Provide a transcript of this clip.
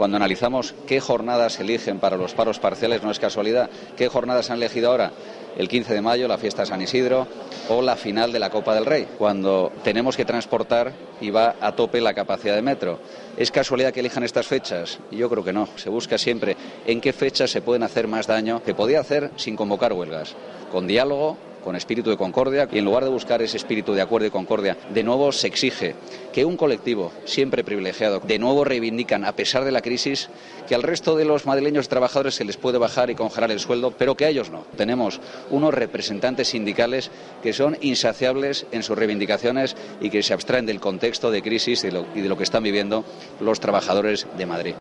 Cuando analizamos qué jornadas eligen para los paros parciales, no es casualidad. ¿Qué jornadas han elegido ahora? El 15 de mayo, la fiesta de San Isidro, o la final de la Copa del Rey, cuando tenemos que transportar y va a tope la capacidad de metro. ¿Es casualidad que elijan estas fechas? Yo creo que no. Se busca siempre en qué fechas se pueden hacer más daño, que podía hacer sin convocar huelgas, con diálogo, con espíritu de concordia, y en lugar de buscar ese espíritu de acuerdo y concordia, de nuevo se exige que un colectivo siempre privilegiado, de nuevo reivindican, a pesar de la crisis, que al resto de los madrileños trabajadores se les puede bajar y congelar el sueldo, pero que a ellos no. Tenemos unos representantes sindicales que son insaciables en sus reivindicaciones y que se abstraen del contexto de crisis y de lo que están viviendo los trabajadores de Madrid.